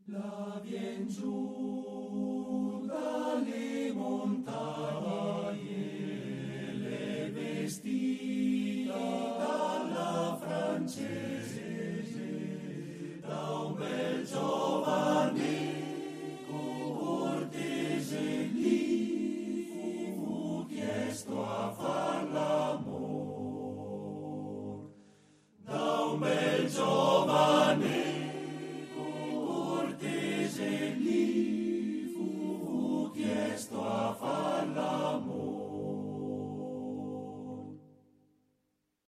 La vien giù dalle montagne, le vestita dalla francese, da un bel giovane cortese gli fu chiesto a far l'amor. Da un bel giovane